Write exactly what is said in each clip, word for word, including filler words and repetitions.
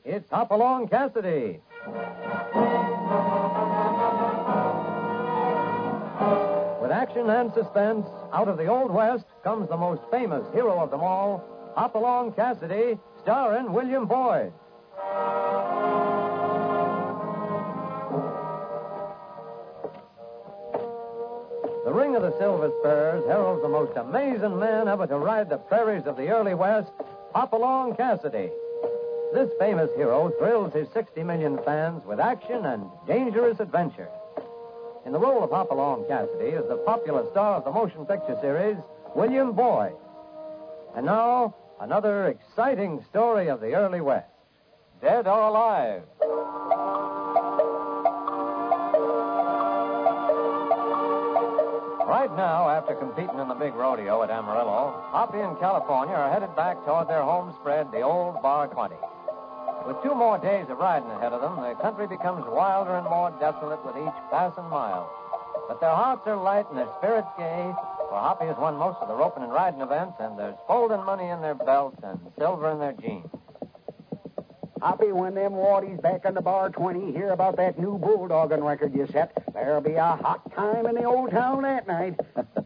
it's Hopalong Cassidy. With action and suspense, out of the Old West comes the most famous hero of them all, Hopalong Cassidy, starring William Boyd. The Ring of the Silver Spurs heralds the most amazing man ever to ride the prairies of the early West, Hopalong Cassidy. This famous hero thrills his sixty million fans with action and dangerous adventure. In the role of Hopalong Cassidy is the popular star of the motion picture series, William Boyd. And now, another exciting story of the early West, Dead or Alive. Right now, after competing in the big rodeo at Amarillo, Hoppy and California are headed back toward their home spread, the old Bar twenty. With two more days of riding ahead of them, the country becomes wilder and more desolate with each passing mile. But their hearts are light and their spirits gay, for Hoppy has won most of the roping and riding events, and there's folding money in their belts and silver in their jeans. Hoppy, when them Waddies back on the Bar twenty hear about that new bulldogging record you set, there'll be a hot time in the old town that night.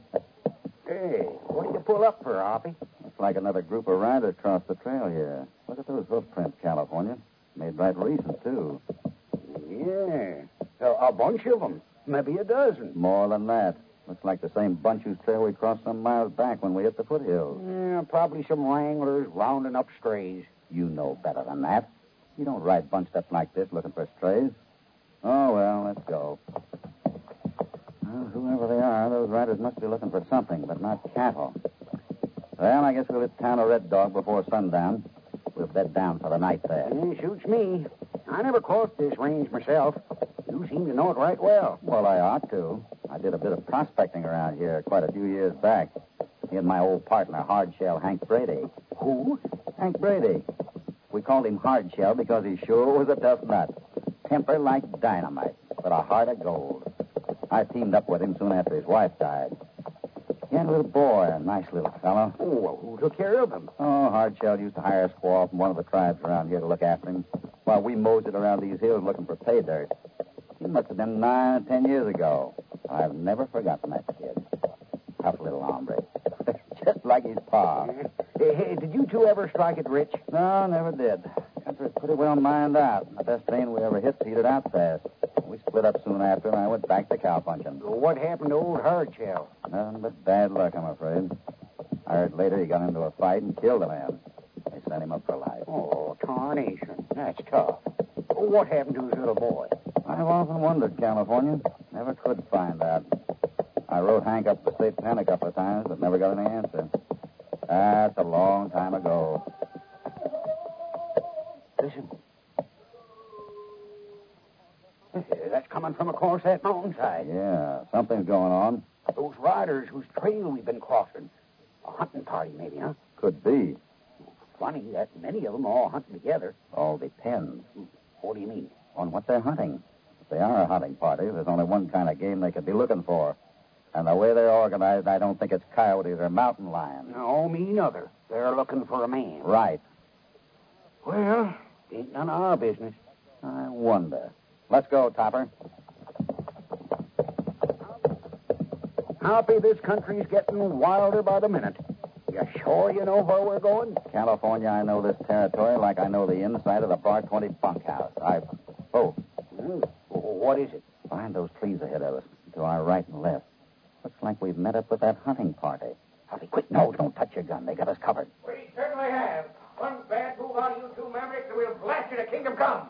Hey, what did you pull up for, Hoppy? Looks like another group of riders crossed the trail here. Look at those hoof prints, California. Made right recent, too. Yeah, a, a bunch of them. Maybe a dozen. More than that. Looks like the same bunch whose trail we crossed some miles back when we hit the foothills. Yeah, probably some wranglers rounding up strays. You know better than that. You don't ride bunched up like this looking for strays. Oh, well, let's go. Well, whoever they are, those riders must be looking for something, but not cattle. Well, I guess we'll hit town of Red Dog before sundown. We'll bed down for the night there. Yeah, suits me. I never crossed this range myself. You seem to know it right well. Well, I ought to. I did a bit of prospecting around here quite a few years back. Me and my old partner, Hardshell Hank Brady. Who? Hank Brady. We called him Hardshell because he sure was a tough nut. Temper like dynamite, but a heart of gold. I teamed up with him soon after his wife died. He had a little boy, a nice little fellow. Oh, well, who took care of him? Oh, Hardshell used to hire a squaw from one of the tribes around here to look after him while we moseyed around these hills looking for pay dirt. He must have been nine or ten years ago. I've never forgotten that kid. Tough little hombre. Just like his pa. Hey, hey, did you two ever strike it rich? No, never did. Country's pretty well mined out. The best vein we ever hit petered out fast. We split up soon after, and I went back to cowpunching. What happened to old Hardshell? Nothing but bad luck, I'm afraid. I heard later he got into a fight and killed a man. They sent him up for life. Oh, tarnation. That's tough. What happened to his little boy? I've often wondered, California. Never could find out. I wrote Hank up the state pen a couple of times, but never got any answer. That's a long time ago. Listen. That's coming from across that mountainside. Yeah, something's going on. Those riders whose trail we've been crossing. A hunting party, maybe, huh? Could be. Funny that many of them are all hunting together. All depends. What do you mean? On what they're hunting. If they are a hunting party, there's only one kind of game they could be looking for. And the way they're organized, I don't think it's coyotes or mountain lions. No, me neither. They're looking for a man. Right. Well, ain't none of our business. I wonder. Let's go, Topper. Hoppy, this country's getting wilder by the minute. You sure you know where we're going? California, I know this territory like I know the inside of the Bar twenty bunkhouse. I... Oh. Hmm. What is it? Find those trees ahead of us, to our right and left. Looks like we've met up with that hunting party. Hoppy, quick. No, don't touch your gun. They got us covered. We certainly have. One bad move out of you two Mavericks, and we'll blast you to kingdom come.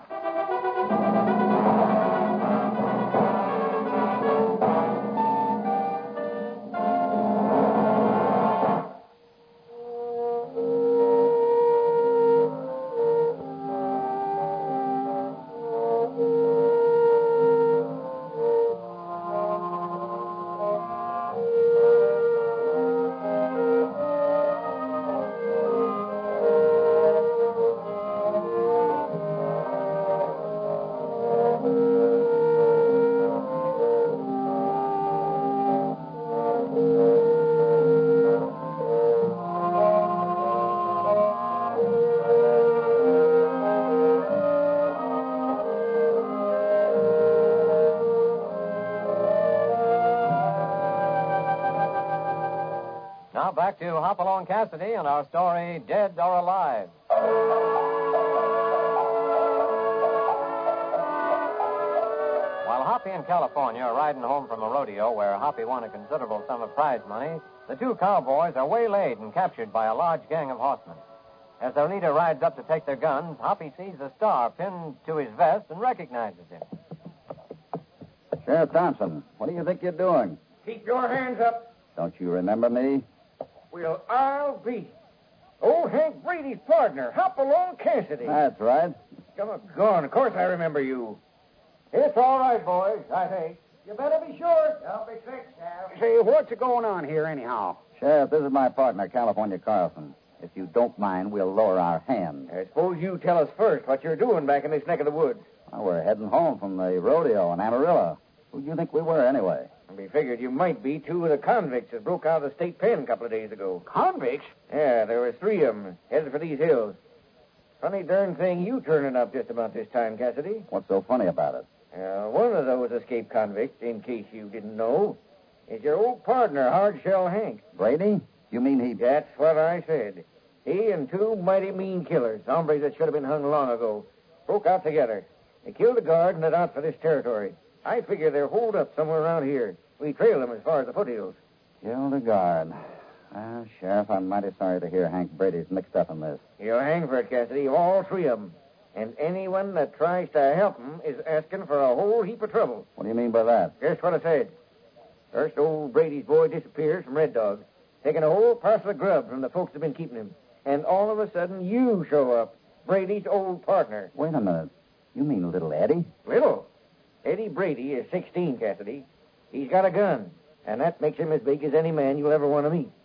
Now back to Hopalong Cassidy and our story, Dead or Alive. While Hoppy in California are riding home from a rodeo where Hoppy won a considerable sum of prize money, the two cowboys are waylaid and captured by a large gang of horsemen. As their leader rides up to take their guns, Hoppy sees a star pinned to his vest and recognizes him. Sheriff Thompson, what do you think you're doing? Keep your hands up. Don't you remember me? Well, I'll be. Old Hank Brady's partner, Hopalong Cassidy. That's right. Come on, gone. Of course I remember you. It's all right, boys, I think. You better be sure. I'll be fixed, Sheriff. Say, what's going on here anyhow? Sheriff, this is my partner, California Carlson. If you don't mind, we'll lower our hands. I suppose you tell us first what you're doing back in this neck of the woods. Well, we're heading home from the rodeo in Amarillo. Who do you think we were, anyway? We figured you might be two of the convicts that broke out of the state pen a couple of days ago. Convicts? Yeah, there was three of them headed for these hills. Funny darn thing you turning up just about this time, Cassidy. What's so funny about it? Uh, one of those escaped convicts, in case you didn't know, is your old partner, Hardshell Hank. Brady? You mean he... That's what I said. He and two mighty mean killers, hombres that should have been hung long ago, broke out together. They killed a guard and headed out for this territory. I figure they're holed up somewhere around here. We trail them as far as the foothills. Killed a guard. Well, Sheriff, I'm mighty sorry to hear Hank Brady's mixed up in this. You'll hang for it, Cassidy, all three of them. And anyone that tries to help them is asking for a whole heap of trouble. What do you mean by that? Just what I said. First, old Brady's boy disappears from Red Dog, taking a whole parcel of grub from the folks that have been keeping him. And all of a sudden, you show up, Brady's old partner. Wait a minute. You mean little Eddie? Little? Eddie Brady is sixteen, Cassidy. He's got a gun, and that makes him as big as any man you'll ever want to meet.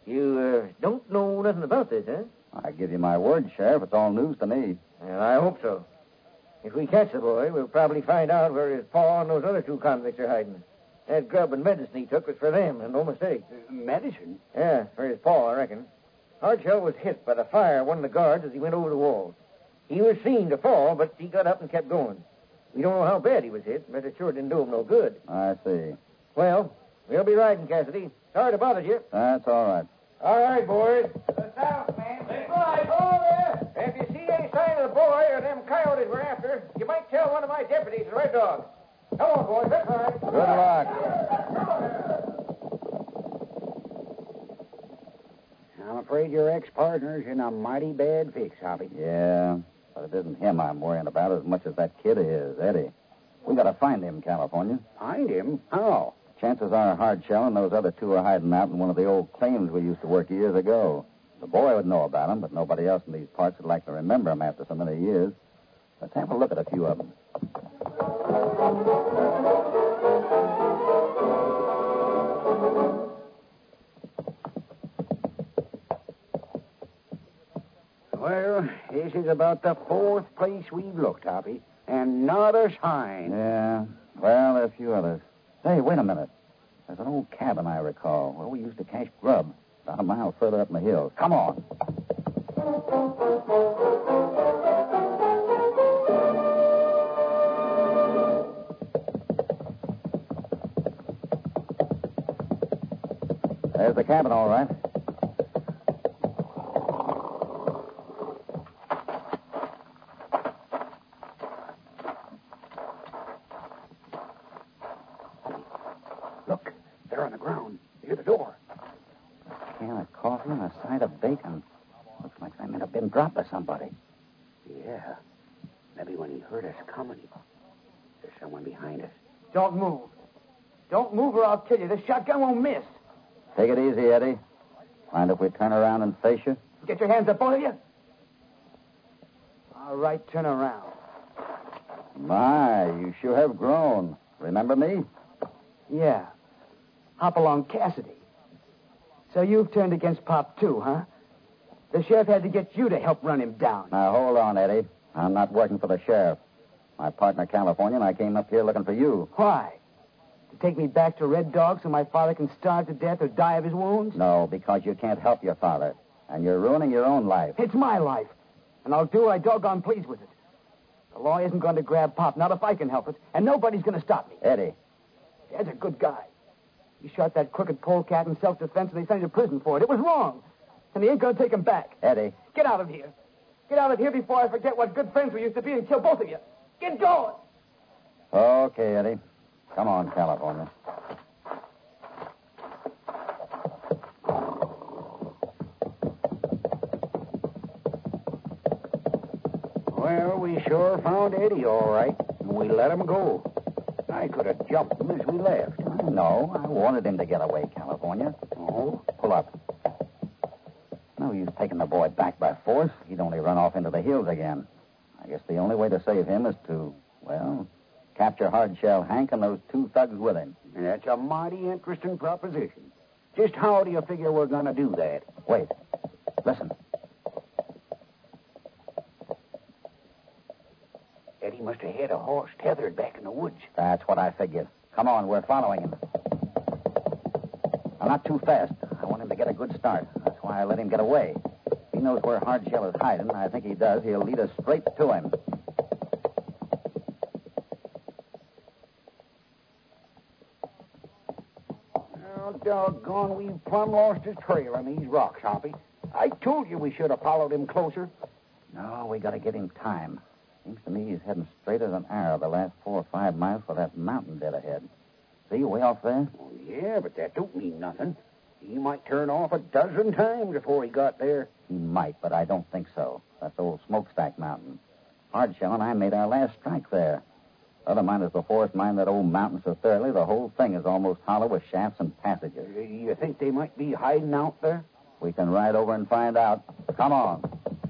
You uh, don't know nothing about this, huh? I give you my word, Sheriff. It's all news to me. Well, I hope so. If we catch the boy, we'll probably find out where his pa and those other two convicts are hiding. That grub and medicine he took was for them, and no mistake. Uh, medicine? Yeah, for his pa, I reckon. Hardshell was hit by the fire of one of the guards as he went over the wall. He was seen to fall, but he got up and kept going. We don't know how bad he was hit, but it sure didn't do him no good. I see. Well, we'll be riding, Cassidy. Sorry to bother you. That's all right. All right, boys. The south, man. That's right. Over there. If you see any sign of the boy or them coyotes we're after, you might tell one of my deputies, the Red Dog. Come on, boys. That's right. Good luck. I'm afraid your ex-partner's in a mighty bad fix, Hoppy. Yeah, but it isn't him I'm worrying about as much as that kid is, Eddie. We got to find him, California. Find him? How? Chances are Hardshell and those other two are hiding out in one of the old claims we used to work years ago. The boy would know about him, but nobody else in these parts would like to remember him after so many years. Let's have a look at a few of them. Well, this is about the fourth place we've looked, Hoppy, and not a sign. Yeah, well, there are a few others. Hey, wait a minute. There's an old cabin I recall where we used to cache grub about a mile further up in the hills. Come on. There's the cabin, all right. Look, they're on the ground, near the door. A can of coffee and a side of bacon. Looks like they might have been dropped by somebody. Yeah. Maybe when he heard us coming, there's someone behind us. Don't move. Don't move or I'll kill you. This shotgun won't miss. Take it easy, Eddie. Mind if we turn around and face you? Get your hands up, both of you. All right, turn around. My, you sure have grown. Remember me? Yeah. Hopalong Cassidy. So you've turned against Pop, too, huh? The sheriff had to get you to help run him down. Now, hold on, Eddie. I'm not working for the sheriff. My partner, California, and I came up here looking for you. Why? To take me back to Red Dog so my father can starve to death or die of his wounds? No, because you can't help your father. And you're ruining your own life. It's my life. And I'll do what I doggone please with it. The law isn't going to grab Pop, not if I can help it. And nobody's going to stop me. Eddie. Dad's a good guy. He shot that crooked polecat in self-defense, and they sent him to prison for it. It was wrong. And he ain't going to take him back. Eddie. Get out of here. Get out of here before I forget what good friends we used to be and kill both of you. Get going. Okay, Eddie. Come on, California. Well, we sure found Eddie, all right. And we let him go. I could have jumped him as we left. No, I wanted him to get away, California. Oh? Pull up. No use taking the boy back by force. He'd only run off into the hills again. I guess the only way to save him is to, well, capture Hardshell Hank and those two thugs with him. And that's a mighty interesting proposition. Just how do you figure we're going to do that? Wait. Listen. Eddie must have had a horse tethered back in the woods. That's what I figured. Come on, we're following him. Now, not too fast. I want him to get a good start. That's why I let him get away. If he knows where Hardshell is hiding, I think he does, he'll lead us straight to him. Well, doggone, we plumb lost his trail on these rocks, Hoppy. I told you we should have followed him closer. No, we got to give him time. Seems to me he's heading straight as an arrow the last four or five miles for that mountain dead ahead. See, way off there? Oh, yeah, but that don't mean nothing. He might turn off a dozen times before he got there. He might, but I don't think so. That's old Smokestack Mountain. Hardshell and I made our last strike there. Other miners before us mined that old mountain so thoroughly, the whole thing is almost hollow with shafts and passages. Uh, You think they might be hiding out there? We can ride over and find out. Come on.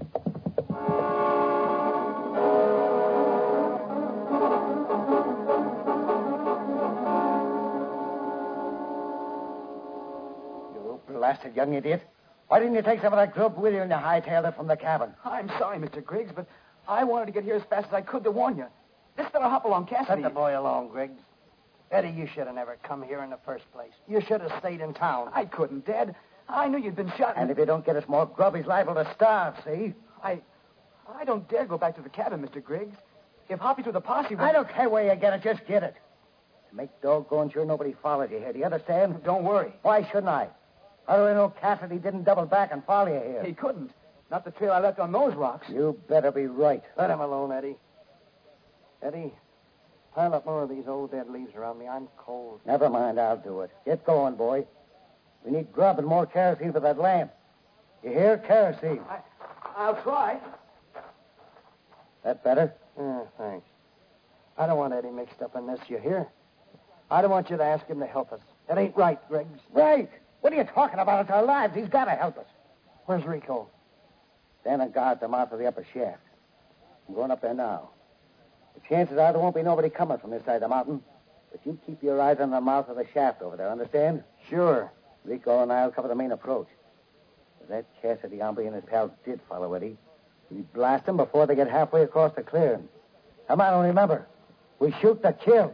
You blasted young idiot. Why didn't you take some of that grub with you and you hightailed it from the cabin? I'm sorry, Mister Griggs, but I wanted to get here as fast as I could to warn you. This fellow Hopalong Cassidy... Let the boy alone, Griggs. Eddie, you should have never come here in the first place. You should have stayed in town. I couldn't, Dad. I knew you'd been shot. And if you don't get us more grub, he's liable to starve, see? I... I don't dare go back to the cabin, Mister Griggs. If Hoppy's with the posse... I don't care where you get it, just get it. Make doggone sure nobody follows you here, do you understand? Don't worry. Why shouldn't I? How do I know Cassidy didn't double back and follow you here? He couldn't. Not the trail I left on those rocks. You better be right. Let him alone, Eddie. Eddie, pile up more of these old dead leaves around me. I'm cold. Never mind, I'll do it. Get going, boy. We need grub and more kerosene for that lamp. You hear? Kerosene. I, I'll try. That better? Yeah, thanks. I don't want Eddie mixed up in this, you hear? I don't want you to ask him to help us. That ain't right, Griggs. Right. What are you talking about? It's our lives. He's got to help us. Where's Rico? Standing guard at the mouth of the upper shaft. I'm going up there now. The chances are there won't be nobody coming from this side of the mountain. But you keep your eyes on the mouth of the shaft over there, understand? Sure. Rico and I'll cover the main approach. If that Cassidy hombre and his pals did follow Eddie, we blast them before they get halfway across the clearing. Come on, remember, we shoot to kill.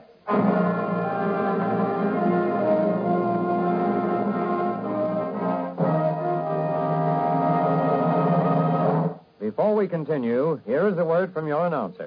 Before we continue, here is a word from your announcer.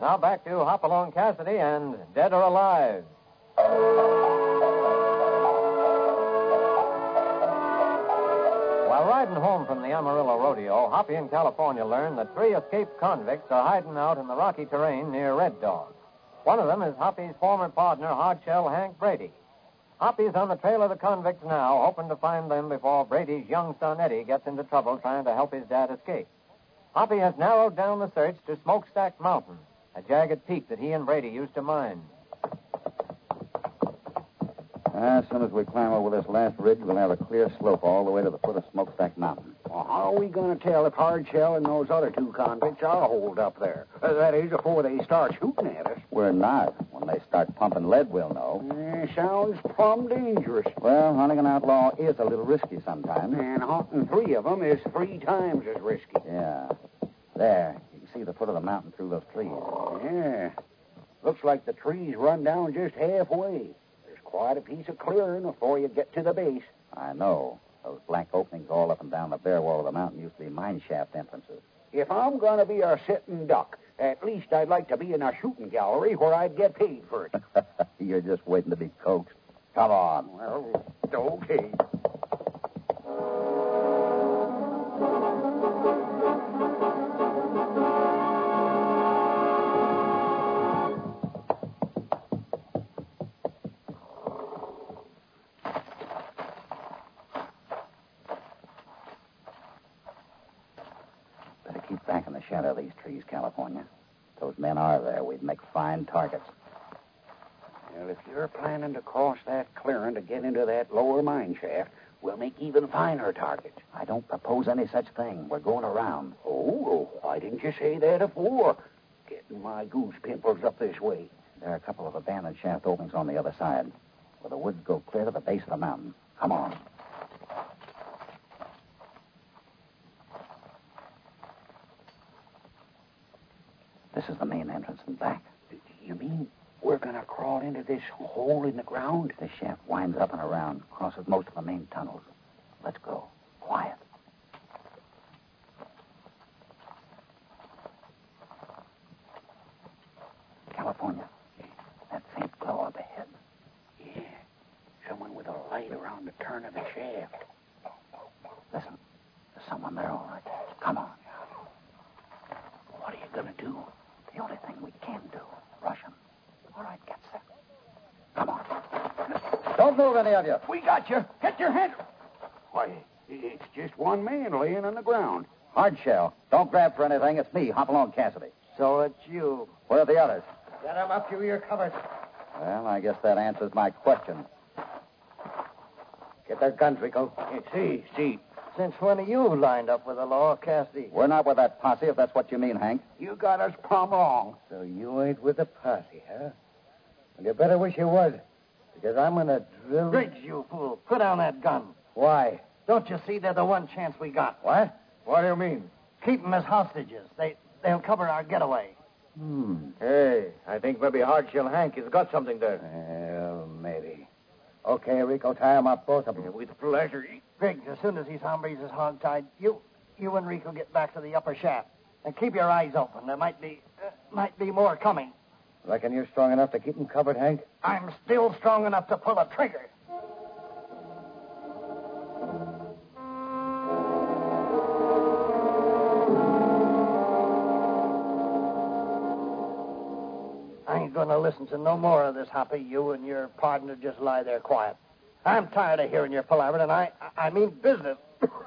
Now back to Hopalong Cassidy and Dead or Alive. While riding home from the Amarillo Rodeo, Hoppy in California learned that three escaped convicts are hiding out in the rocky terrain near Red Dog. One of them is Hoppy's former partner, Hardshell Hank Brady. Hoppy's on the trail of the convicts now, hoping to find them before Brady's young son Eddie gets into trouble trying to help his dad escape. Hoppy has narrowed down the search to Smokestack Mountain, a jagged peak that he and Brady used to mine. As soon as we climb over this last ridge, we'll have a clear slope all the way to the foot of Smokestack Mountain. Well, how are we going to tell if Hardshell and those other two convicts are holed up there? Uh, that is, before they start shooting at us. We're not. When they start pumping lead, we'll know. Eh, sounds plumb dangerous. Well, hunting an outlaw is a little risky sometimes. And hunting three of them is three times as risky. Yeah. There. You can see the foot of the mountain through those trees. Yeah. Looks like the trees run down just halfway. There's quite a piece of clearing before you get to the base. I know. Those black openings all up and down the bare wall of the mountain used to be mine shaft entrances. If I'm going to be a sitting duck, at least I'd like to be in a shooting gallery where I'd get paid for it. You're just waiting to be coaxed. Come on. Well, okay. Better keep back in the shadow of these trees, California. If those men are there, we'd make fine targets. Well, if you're planning to cross that clearing to get into that lower mine shaft, we'll make even finer targets. I don't propose any such thing. We're going around. Oh, well, why didn't you say that before? Getting my goose pimples up this way. There are a couple of abandoned shaft openings on the other side, where the woods go clear to the base of the mountain. Come on. This is the main entrance and back. You mean we're going to crawl into this hole in the ground? The shaft winds up and around, crosses most of the main tunnels. Let's go. Quiet. California. That faint glow up ahead. Yeah. Someone with a light around the turn of the shaft. Listen. There's someone there, all right. Come on. What are you going to do? The only thing we can do. Rush him. All right, get set. Come on. Don't move, any of you. We got you. Get your hand. Why, it's just one man laying on the ground. Hardshell. Don't grab for anything. It's me, Hopalong Cassidy. So it's you. Where are the others? Get him up to your cupboard. Well, I guess that answers my question. Get their guns, Rico. See, see. Since when are you lined up with the law, Cassidy? We're not with that posse, if that's what you mean, Hank. You got us plumb wrong. So you ain't with the posse, huh? Well, you better wish you was, because I'm going to drill... Briggs, you fool. Put down that gun. Why? Don't you see they're the one chance we got? What? What do you mean? Keep them as hostages. They, they'll cover our getaway. Hmm. Hey, I think maybe Hardshell Hank has got something there. Well, maybe. Okay, Rico, tie them up, both of them. With pleasure. Briggs, as soon as these hombres is hogtied, you, you and Rico get back to the upper shaft. And keep your eyes open. There might be, uh, might be more coming. Reckon you're strong enough to keep them covered, Hank? I'm still strong enough to pull a trigger. I ain't going to listen to no more of this, Hoppy. You and your partner just lie there quiet. I'm tired of hearing your palaver, and I, I mean business.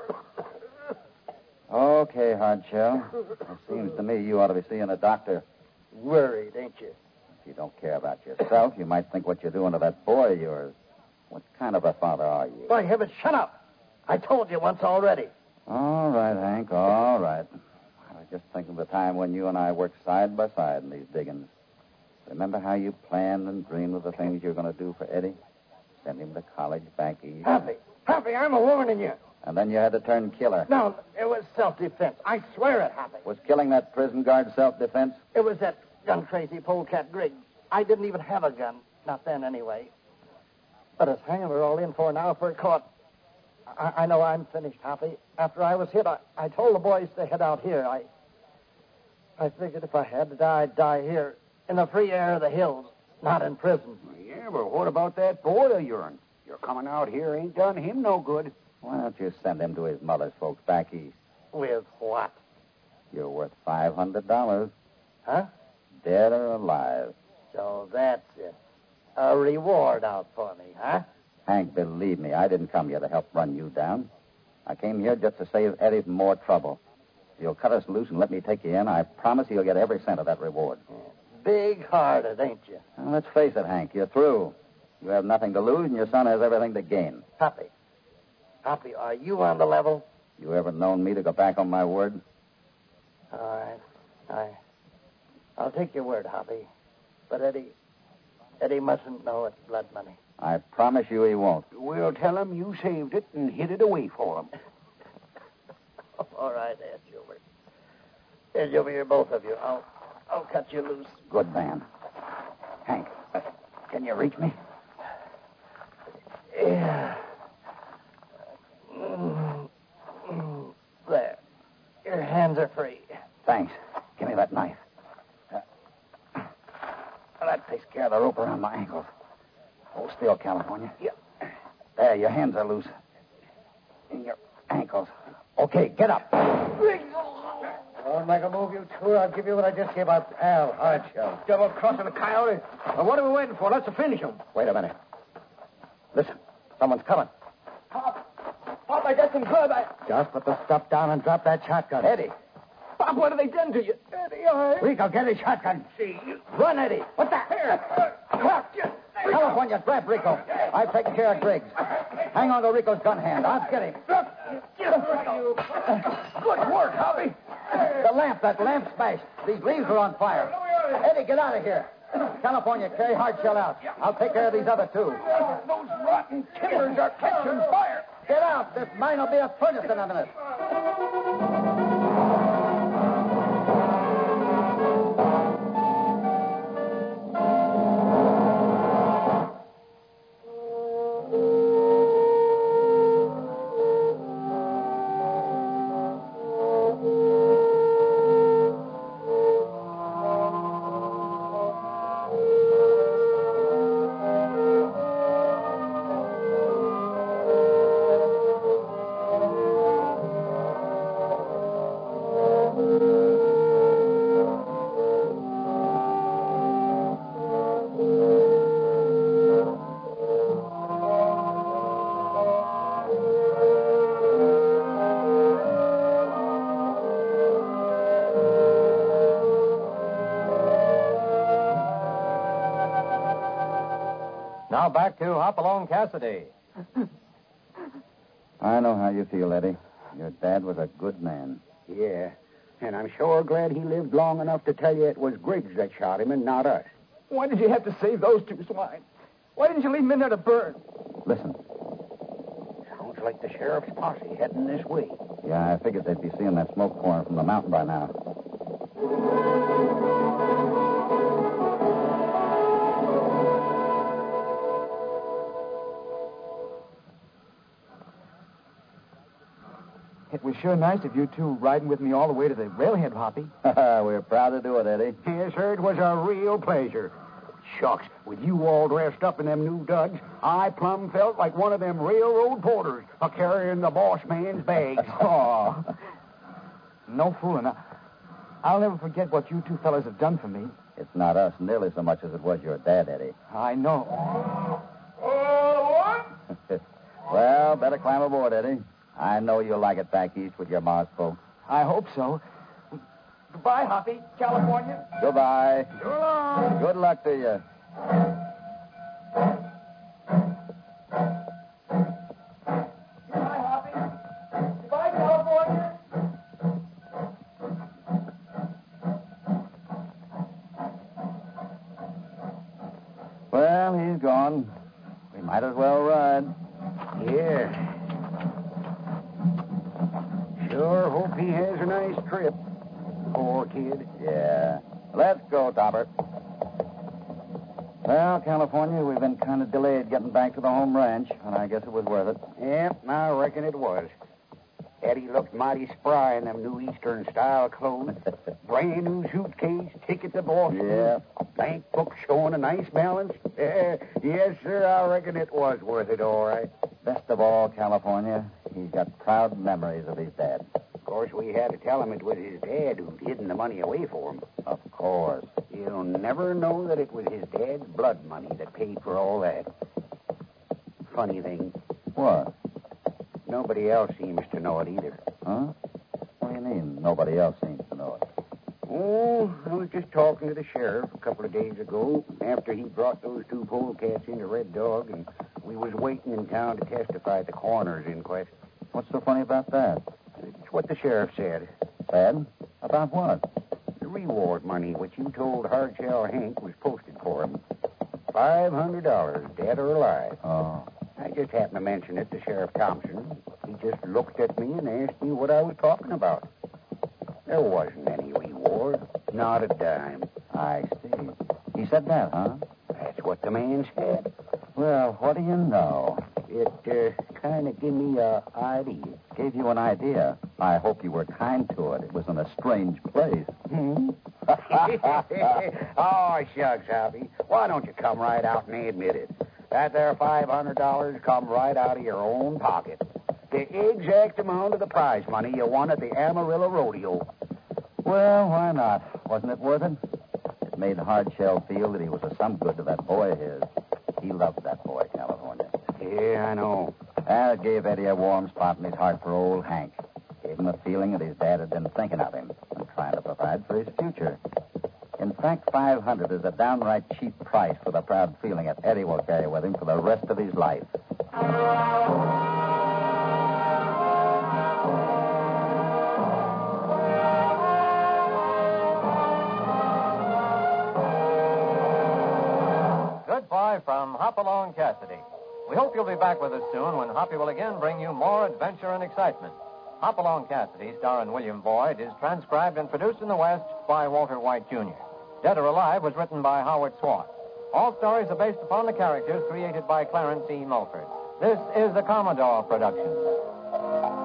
Okay, Hardshell. It seems to me you ought to be seeing a doctor. Worried, ain't you? If you don't care about yourself, you might think what you're doing to that boy of yours. What kind of a father are you? By heavens, shut up. I told you once already. All right, Hank, all right. I was just thinking of the time when you and I worked side by side in these diggings. Remember how you planned and dreamed of the things you were going to do for Eddie? Send him to college back east. Happy, Happy, I'm a warning you. And then you had to turn killer. No, it was self-defense. I swear it, Happy. Was killing that prison guard self-defense? It was that gun-crazy polecat Griggs. I didn't even have a gun. Not then, anyway. But it's hanging we're all in for now if we're caught. I, I know I'm finished, Happy. After I was hit, I, I told the boys to head out here. I I figured if I had to die, I'd die here, in the free air of the hills, not in prison. Yeah, but what about that boy of yours? Your coming out here ain't done him no good. Why don't you send him to his mother's folks back east? With what? You're worth five hundred dollars. Huh? Dead or alive. So that's it. A reward out for me, huh? Hank, believe me, I didn't come here to help run you down. I came here just to save Eddie from more trouble. If you'll cut us loose and let me take you in, I promise you'll get every cent of that reward. Big-hearted, ain't you? Well, let's face it, Hank, you're through. You have nothing to lose, and your son has everything to gain. Hoppy. Hoppy, are you on the level? You ever known me to go back on my word? All right. I, I'll take your word, Hoppy. But Eddie, Eddie mustn't know it's blood money. I promise you he won't. We'll tell him you saved it and hid it away for him. All right, Ed Gilbert. Ed Gilbert, you're both of you. I'll, I'll cut you loose. Good man. Hank, uh, can you reach me? Yeah. Mm, mm, there. Your hands are free. Thanks. Give me that knife. Uh, well, that takes care of the rope around my ankles. Hold still, California. Yeah. There, your hands are loose. And your ankles. Okay, get up. Don't make a move, you two. I'll give you what I just gave out Al Hardshell. Double-crossing the coyote. Well, what are we waiting for? Let's finish him. Wait a minute. Listen, someone's coming. Pop, Pop, I got some club. I... Just put the stuff down and drop that shotgun. Eddie. Pop, what have they done to you? Eddie, I... Rico, get his shotgun. See, you... Run, Eddie. What the? Here. Pop, just... California, grab Rico. I've taken care of Griggs. Hang on to Rico's gun hand. I'll get him. Good work, Hoppy. The lamp, that lamp smashed. These leaves are on fire. Eddie, get out of here. California, carry Hardshell out. I'll take care of these other two. Those rotten timbers are catching fire. Get out. This mine will be a furnace in a minute. Now back to Hopalong Cassidy. I know how you feel, Eddie. Your dad was a good man. Yeah, and I'm sure glad he lived long enough to tell you it was Griggs that shot him and not us. Why did you have to save those two swine? Why didn't you leave them in there to burn? Listen. Sounds like the sheriff's posse heading this way. Yeah, I figured they'd be seeing that smoke pouring from the mountain by now. It was sure nice of you two riding with me all the way to the railhead, Hoppy. We're proud to do it, Eddie. Yes, sir, it was a real pleasure. Shucks, with you all dressed up in them new duds, I plumb felt like one of them railroad porters a carrying the boss man's bags. Oh, no fooling. I- I'll never forget what you two fellas have done for me. It's not us nearly so much as it was your dad, Eddie. I know. Well, better climb aboard, Eddie. I know you'll like it back east with your Mars folks. I hope so. Goodbye, Hoppy. California. Goodbye. So long. Good luck to you. Goodbye, Hoppy. Goodbye, California. Well, he's gone. We might as well ride. Yeah. Sure hope he has a nice trip. Poor kid. Yeah. Let's go, Topper. Well, California, we've been kind of delayed getting back to the home ranch, and I guess it was worth it. Yep, I reckon it was. Eddie looked mighty spry in them new Eastern-style clothes. Brand new suitcase, ticket to Boston. Yeah. Bank book showing a nice balance. Yes, sir, I reckon it was worth it, all right. Best of all, California, he's got proud memories of his dad. Of course, we had to tell him it was his dad who'd hidden the money away for him. Of course. He'll never know that it was his dad's blood money that paid for all that. Funny thing, What? nobody else seems to know it either. Huh? What do you mean, nobody else seems to know it? Oh, I was just talking to the sheriff a couple of days ago after he brought those two polecats into Red Dog, and we was waiting in town to testify at the coroner's inquest. What's so funny about that? It's what the sheriff said. Sad? About what? The reward money which you told Hardshell Hank was posted for him. Five hundred dollars, dead or alive. Oh. I just happened to mention it to Sheriff Thompson. He just looked at me and asked me what I was talking about. There wasn't any reward. Not a dime. I see. He said that, huh? That's what the man said. Well, what do you know? It uh, kind of gave me a idea. Gave you an idea. I hope you were kind to it. It was in a strange place. Hmm? Oh, shucks, Hoppy. Why don't you come right out and admit it? That there five hundred dollars come right out of your own pocket. The exact amount of the prize money you won at the Amarillo Rodeo. Well, why not? Wasn't it worth it? It made Hardshell feel that he was of some good to that boy of his. He loved that boy, California. Yeah, I know. And it gave Eddie a warm spot in his heart for old Hank. Gave him a feeling that his dad had been thinking of him and trying to provide for his future. In fact, five hundred is a downright cheap price for the proud feeling that Eddie will carry with him for the rest of his life. Goodbye from Hopalong Cassidy. We hope you'll be back with us soon when Hoppy will again bring you more adventure and excitement. Hopalong Cassidy, starring William Boyd, is transcribed and produced in the West by Walter White, Junior Dead or Alive was written by Howard Swart. All stories are based upon the characters created by Clarence E. Mulford. This is a Commodore production.